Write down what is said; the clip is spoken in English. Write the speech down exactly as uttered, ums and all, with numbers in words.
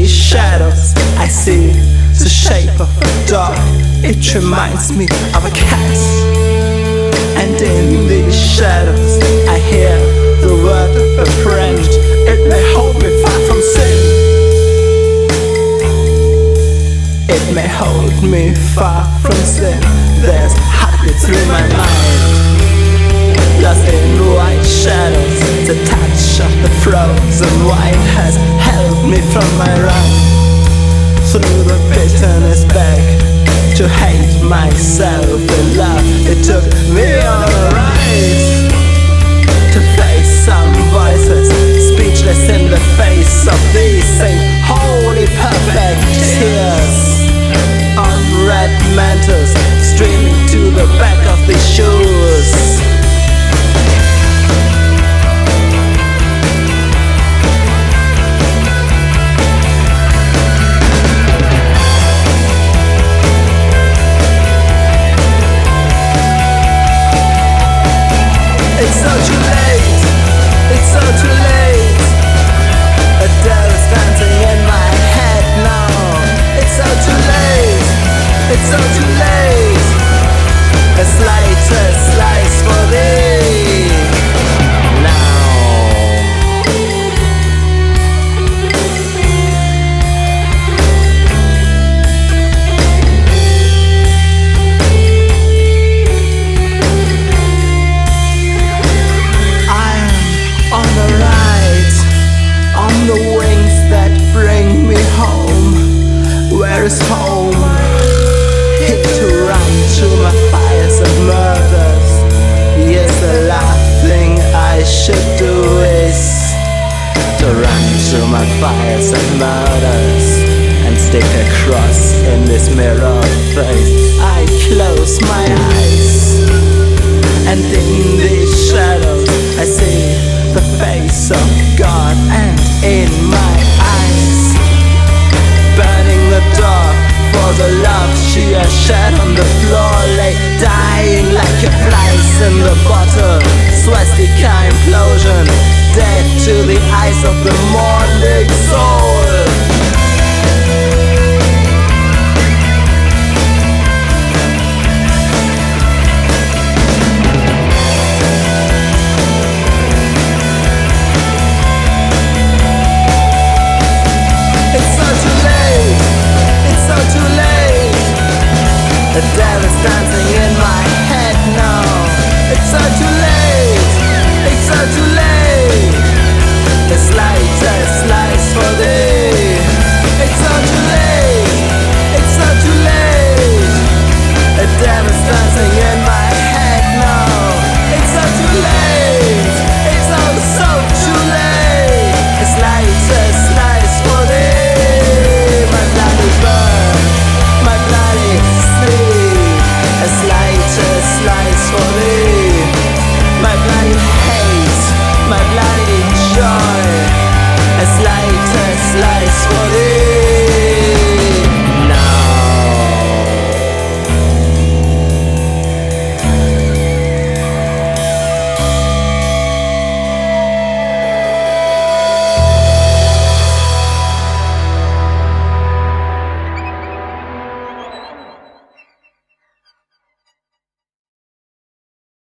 these shadows I see the shape of a dog. It reminds me of a cat. And in these shadows I hear the word of a friend. It may hold me far from sin. It may hold me far from sin. There's heartbeat through my mind, lost in white shadows. The touch of the frozen wine has held me from my run. Through the bitterness back to hate myself in love. It took me on a ride to face some voices, speechless in the face of these same holy perfect tears. On red mantles streaming to the back of these shoes. It's so too late, it's so too late. A devil is dancing in my head now. It's so too late, it's so too late. A slightest slice for thee now. I am on the ride, on the wings that bring me home. Where is home? Hit to run through my fires of murders. Yes, the last thing I should do is to run through my fires of murders and stick a cross in this mirror face. I close my eyes, and in these shadows I see the face of God, and in my eyes burning the dark for the love she has shed on the floor, lay dying like a flies in the bottle. Swastika implosion, dead to the eyes of the morning soul. The devil's dancing in my head now. It's so too late, it's so too late.